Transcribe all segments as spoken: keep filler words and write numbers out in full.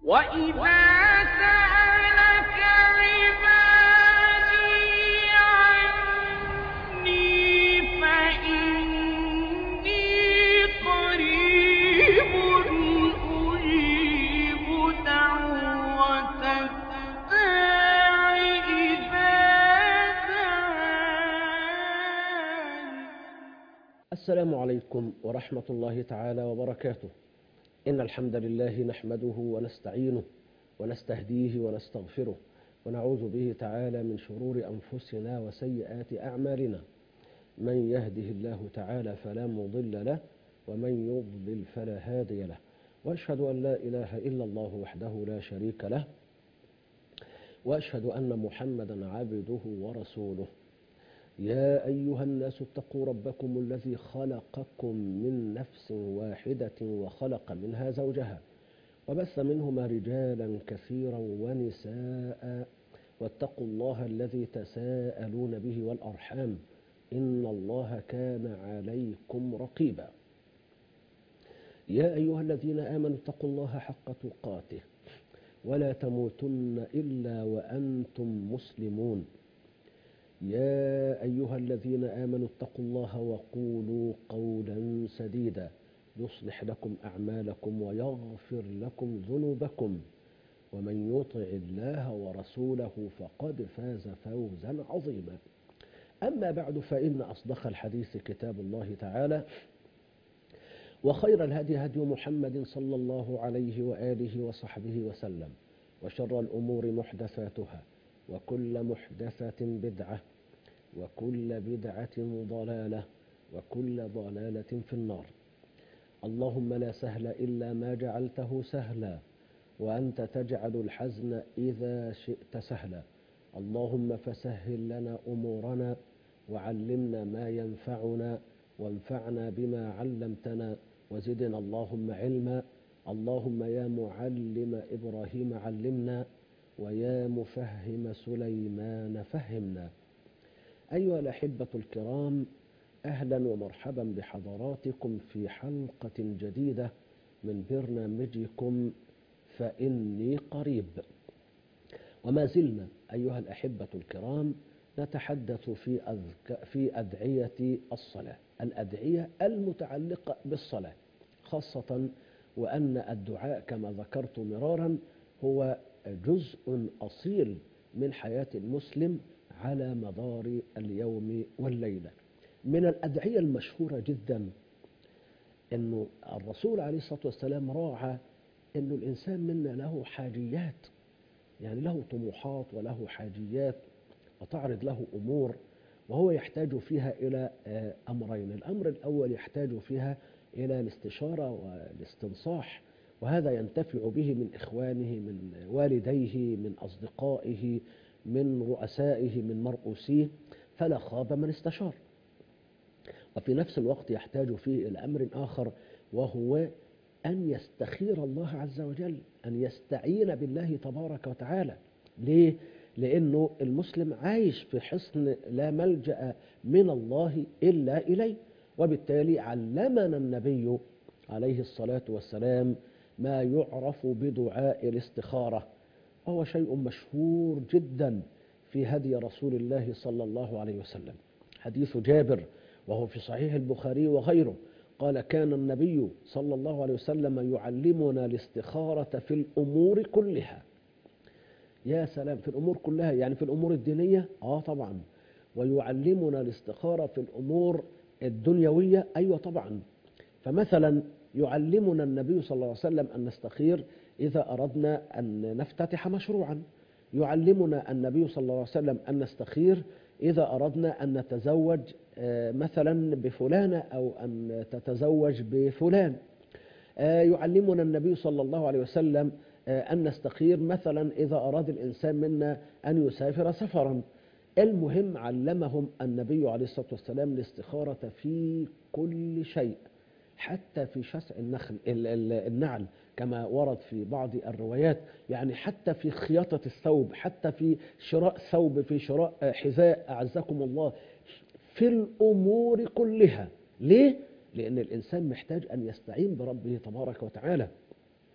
وإذا سألك عبادي عني فإني قريب أجيب دعوة الداع إذا دعان. السلام عليكم ورحمة الله تعالى وبركاته. إن الحمد لله نحمده ونستعينه ونستهديه ونستغفره ونعوذ به تعالى من شرور أنفسنا وسيئات أعمالنا. من يهده الله تعالى فلا مضل له ومن يضلل فلا هادي له، وأشهد أن لا إله إلا الله وحده لا شريك له، وأشهد أن محمدا عبده ورسوله. يا أيها الناس اتقوا ربكم الذي خلقكم من نفس واحدة وخلق منها زوجها وبث منهما رجالا كثيرا ونساء، واتقوا الله الذي تساءلون به والأرحام إن الله كان عليكم رقيبا. يا أيها الذين آمنوا اتقوا الله حق تقاته ولا تموتن إلا وأنتم مسلمون. يا أيها الذين آمنوا اتقوا الله وقولوا قولا سديدا يصلح لكم أعمالكم ويغفر لكم ذنوبكم، ومن يطع الله ورسوله فقد فاز فوزا عظيما. أما بعد، فإن أصدق الحديث كتاب الله تعالى، وخير الهدي هدي محمد صلى الله عليه وآله وصحبه وسلم، وشر الأمور محدثاتها، وكل محدثة بدعة، وكل بدعة ضلالة، وكل ضلالة في النار. اللهم لا سهل إلا ما جعلته سهلا، وأنت تجعل الحزن إذا شئت سهلا. اللهم فسهل لنا أمورنا وعلمنا ما ينفعنا وانفعنا بما علمتنا وزدنا اللهم علما. اللهم يا معلم إبراهيم علمنا، ويا مفهم سليمان فهمنا. أيها الأحبة الكرام، أهلا ومرحبا بحضراتكم في حلقة جديدة من برنامجكم فإني قريب. وما زلنا أيها الأحبة الكرام نتحدث في أذك في أدعية الصلاة، الأدعية المتعلقة بالصلاة، خاصة وأن الدعاء كما ذكرت مرارا هو جزء أصيل من حياة المسلم على مدار اليوم والليلة. من الأدعية المشهورة جدا أنه الرسول عليه الصلاة والسلام راعى أنه الإنسان منا له حاجيات، يعني له طموحات وله حاجيات وتعرض له أمور وهو يحتاج فيها إلى أمرين. الأمر الأول يحتاج فيها إلى الاستشارة والاستنصاح، وهذا ينتفع به من إخوانه، من والديه، من أصدقائه، من رؤسائه، من مرؤوسيه، فلا خاب من استشار. وفي نفس الوقت يحتاج فيه إلى أمر آخر، وهو أن يستخير الله عز وجل، أن يستعين بالله تبارك وتعالى. ليه؟ لأنه المسلم عايش في حصن لا ملجأ من الله إلا إليه، وبالتالي علمنا النبي عليه الصلاة والسلام ما يعرف بدعاء الاستخارة، وهو شيء مشهور جدا في هدي رسول الله صلى الله عليه وسلم. حديث جابر وهو في صحيح البخاري وغيره قال: كان النبي صلى الله عليه وسلم يعلمنا الاستخارة في الأمور كلها. يا سلام، في الأمور كلها، يعني في الأمور الدينية آه طبعا، ويعلمنا الاستخارة في الأمور الدنيوية أيوة طبعا. فمثلا يعلمنا النبي صلى الله عليه وسلم أن نستخير إذا أردنا أن نفتتح مشروعا، يعلمنا النبي صلى الله عليه وسلم أن نستخير إذا أردنا أن نتزوج مثلا بفلانة أو أن تتزوج بفلان، يعلمنا النبي صلى الله عليه وسلم أن نستخير مثلا إذا أراد الإنسان منا أن يسافر سفرا. المهم علمهم النبي عليه الصلاة والسلام الاستخارة في كل شيء، حتى في شسع النخل النعل كما ورد في بعض الروايات، يعني حتى في خياطة الثوب، حتى في شراء ثوب، في شراء حذاء أعزكم الله، في الأمور كلها. ليه؟ لأن الإنسان محتاج أن يستعين بربه تبارك وتعالى.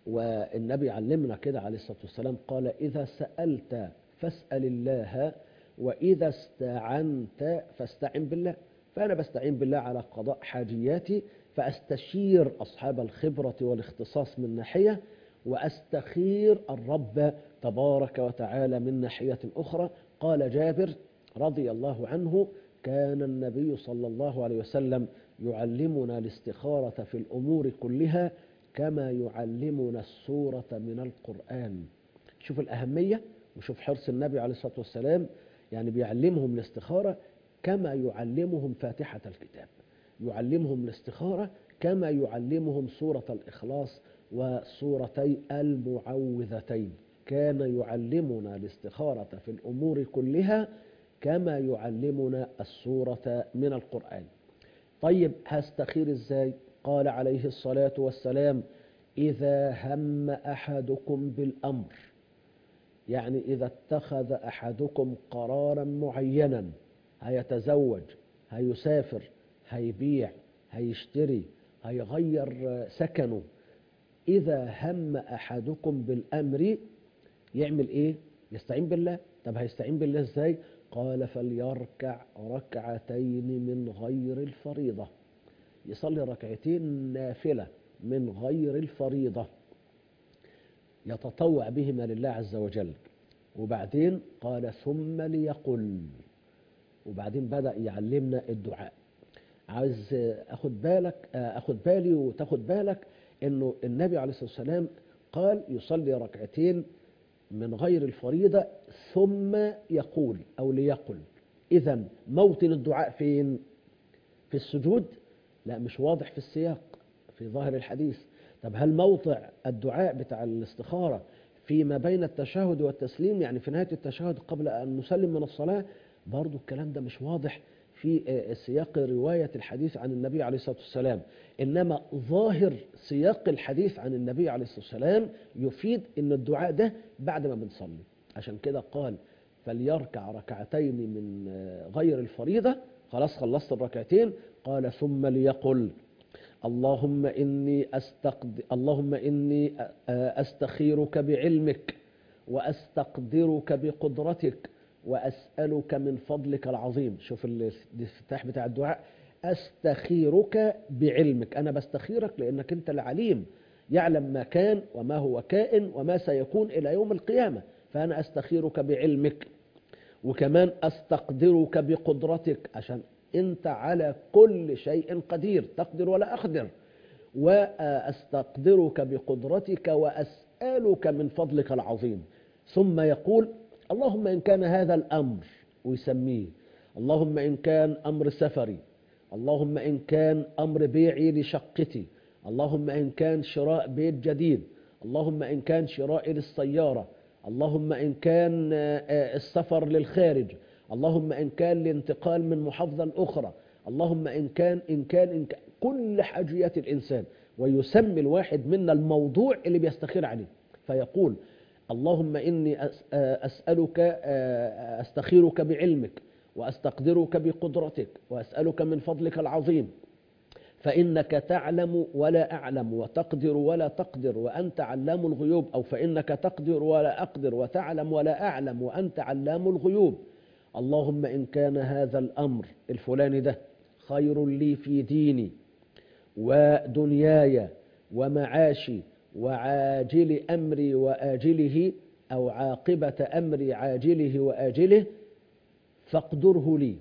والنبي علمنا كده عليه الصلاة والسلام، قال إذا سألت فاسأل الله، وإذا استعنت فاستعن بالله. فأنا بستعين بالله على قضاء حاجياتي، فأستشير أصحاب الخبرة والاختصاص من ناحية، وأستخير الرب تبارك وتعالى من ناحية أخرى. قال جابر رضي الله عنه: كان النبي صلى الله عليه وسلم يعلمنا الاستخارة في الأمور كلها كما يعلمنا السورة من القرآن. شوف الأهمية وشوف حرص النبي عليه الصلاة والسلام، يعني بيعلمهم الاستخارة كما يعلمهم فاتحة الكتاب، يعلمهم الاستخارة كما يعلمهم سورة الإخلاص وسورتي المعوذتين. كان يعلمنا الاستخارة في الأمور كلها كما يعلمنا السورة من القرآن. طيب هستخير ازاي؟ قال عليه الصلاة والسلام: إذا هم أحدكم بالأمر، يعني إذا اتخذ أحدكم قرارا معينا، هيتزوج، هيسافر، هيبيع، هيشتري، هيغير سكنه، إذا هم أحدكم بالأمر يعمل إيه؟ يستعين بالله. طب هيستعين بالله إزاي؟ قال: فليركع ركعتين من غير الفريضة، يصلي ركعتين نافلة من غير الفريضة يتطوع بهما لله عز وجل. وبعدين قال: ثم ليقل، وبعدين بدأ يعلمنا الدعاء. عايز أخد بالك أخد بالي وتاخد بالك إنه النبي عليه الصلاة والسلام قال يصلي ركعتين من غير الفريضة ثم يقول أو ليقل. إذن موطن الدعاء فين؟ في السجود؟ لا، مش واضح في السياق في ظاهر الحديث. طب هل موضع الدعاء بتاع الاستخارة فيما بين التشهد والتسليم، يعني في نهاية التشهد قبل أن نسلم من الصلاة؟ برضو الكلام ده مش واضح في سياق رواية الحديث عن النبي عليه الصلاة والسلام. إنما ظاهر سياق الحديث عن النبي عليه الصلاة والسلام يفيد إن الدعاء ده بعد ما بنصلي. عشان كده قال: فليركع ركعتين من غير الفريضة. خلاص خلصت الركعتين، قال: ثم ليقل: اللهم إني أستقد... اللهم إني أستخيرك بعلمك، وأستقدرك بقدرتك، وأسألك من فضلك العظيم. شوف الافتتاح بتاع الدعاء: أستخيرك بعلمك، أنا بستخيرك لأنك أنت العليم، يعلم ما كان وما هو كائن وما سيكون إلى يوم القيامة، فأنا أستخيرك بعلمك. وكمان أستقدرك بقدرتك، عشان أنت على كل شيء قدير، تقدر ولا أقدر. وأستقدرك بقدرتك وأسألك من فضلك العظيم. ثم يقول: اللهم إن كان هذا الأمر، ويسميه، اللهم إن كان أمر سفري، اللهم إن كان أمر بيعي لشقتي، اللهم إن كان شراء بيت جديد، اللهم إن كان شراء للسيارة، اللهم إن كان السفر للخارج، اللهم إن كان الانتقال من محافظة أخرى، اللهم إن كان إن كان إن كان كل حاجيات الإنسان، ويسمي الواحد منا الموضوع اللي بيستخير عليه، فيقول: اللهم إني أسألك أستخيرك بعلمك، وأستقدرك بقدرتك، وأسألك من فضلك العظيم، فإنك تعلم ولا أعلم، وتقدر ولا تقدر، وأنت علام الغيوب. أو فإنك تقدر ولا أقدر، وتعلم ولا أعلم، وأنت علام الغيوب. اللهم إن كان هذا الأمر الفلاني ده خير لي في ديني ودنياي ومعاشي وعاجل أمري وآجله، أو عاقبة أمري عاجله وآجله، فاقدره لي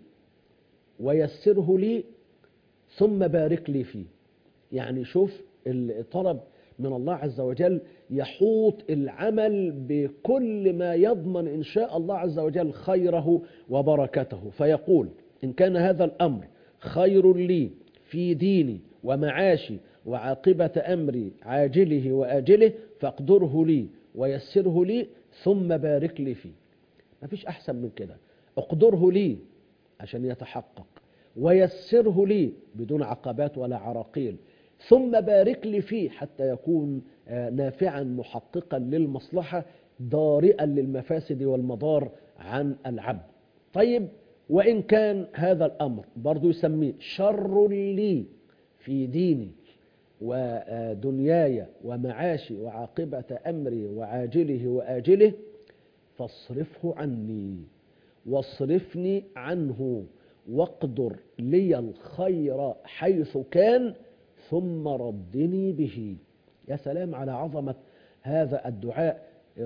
ويسره لي ثم بارك لي فيه. يعني شوف الطلب من الله عز وجل يحوط العمل بكل ما يضمن إن شاء الله عز وجل خيره وبركته. فيقول: إن كان هذا الأمر خير لي في ديني ومعاشي وعاقبة أمري عاجله وآجله، فاقدره لي ويسره لي ثم بارك لي فيه. ما فيش أحسن من كده. اقدره لي عشان يتحقق، ويسره لي بدون عقبات ولا عراقيل، ثم بارك لي فيه حتى يكون نافعا محققا للمصلحة، ضارئا للمفاسد والمضار عن العبد. طيب، وإن كان هذا الأمر برضو يسميه شر لي في ديني ودنياي ومعاشي وعاقبة أمري وعاجله وآجله فاصرفه عني واصرفني عنه واقدر لي الخير حيث كان ثم ردني به. يا سلام على عظمة هذا الدعاء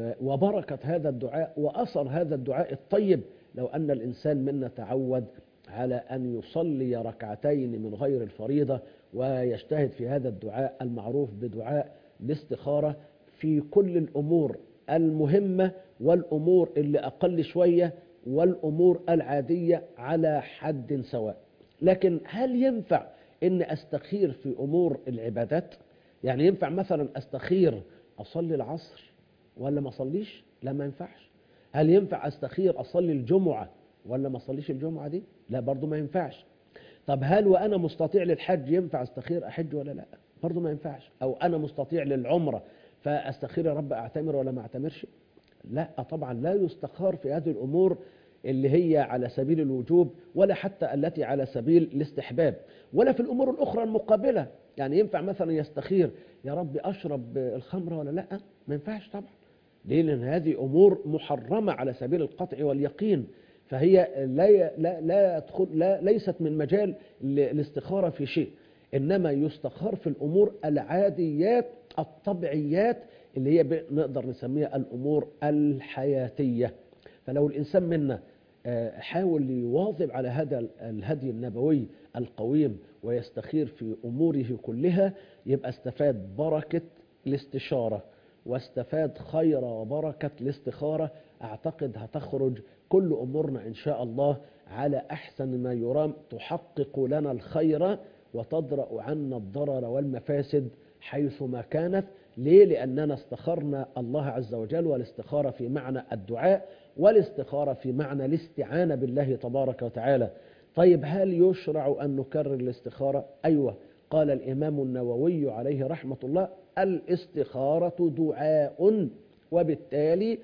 وبركة هذا الدعاء وأثر هذا الدعاء الطيب. لو أن الإنسان منا تعود على أن يصلي ركعتين من غير الفريضة ويجتهد في هذا الدعاء المعروف بدعاء الاستخارة في كل الأمور المهمة والأمور اللي أقل شوية والأمور العادية على حد سواء. لكن هل ينفع أن أستخير في أمور العبادات؟ يعني ينفع مثلا أستخير أصلي العصر ولا ما أصليش؟ لا، ما ينفعش. هل ينفع أستخير أصلي الجمعة ولا ما أصليش الجمعة دي؟ لا، برضو ما ينفعش. طب هل وأنا مستطيع للحج ينفع أستخير أحج ولا لا؟ برضو ما ينفعش. أو أنا مستطيع للعمرة فأستخير يا رب أعتمر ولا ما أعتمرش؟ لا طبعا، لا يستخار في هذه الأمور اللي هي على سبيل الوجوب ولا حتى التي على سبيل الاستحباب، ولا في الأمور الأخرى المقابلة. يعني ينفع مثلا يستخير يا رب أشرب الخمر ولا لا؟ ما ينفعش طبعا. ليه؟ لأن هذه أمور محرمة على سبيل القطع واليقين، فهي لا لا لا يدخل لا ليست من مجال الاستخارة في شيء، إنما يستخار في الأمور العاديات الطبيعيات اللي هي نقدر نسميها الأمور الحياتية. فلو الإنسان منا حاول يواظب على هذا الهدي النبوي القويم ويستخير في أموره كلها، يبقى استفاد بركة الاستشارة واستفاد خير وبركة الاستخارة. أعتقد هتخرج كل أمورنا إن شاء الله على أحسن ما يرام، تحقق لنا الخير وتدرأ عنا الضرر والمفاسد حيثما كانت. ليه؟ لأننا استخرنا الله عز وجل، والاستخارة في معنى الدعاء، والاستخارة في معنى الاستعانة بالله تبارك وتعالى. طيب هل يشرع أن نكرر الاستخارة؟ أيوة. قال الإمام النووي عليه رحمة الله: الاستخارة دعاء، وبالتالي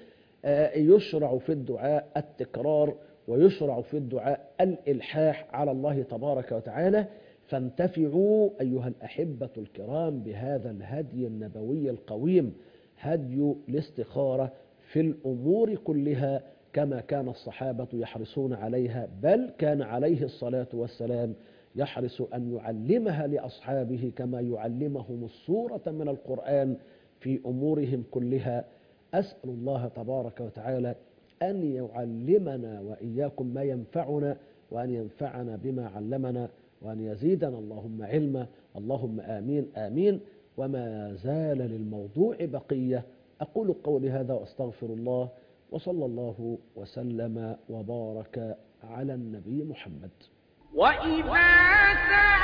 يشرع في الدعاء التكرار، ويشرع في الدعاء الإلحاح على الله تبارك وتعالى. فانتفعوا أيها الأحبة الكرام بهذا الهدي النبوي القويم، هدي الاستخارة في الأمور كلها، كما كان الصحابة يحرصون عليها، بل كان عليه الصلاة والسلام يحرص أن يعلمها لأصحابه كما يعلمهم السورة من القرآن في أمورهم كلها. أسأل الله تبارك وتعالى أن يعلمنا وإياكم ما ينفعنا، وأن ينفعنا بما علمنا، وأن يزيدنا اللهم علما. اللهم آمين آمين. وما زال للموضوع بقية. أقول قولي هذا وأستغفر الله، وصلى الله وسلم وبارك على النبي محمد. وإذا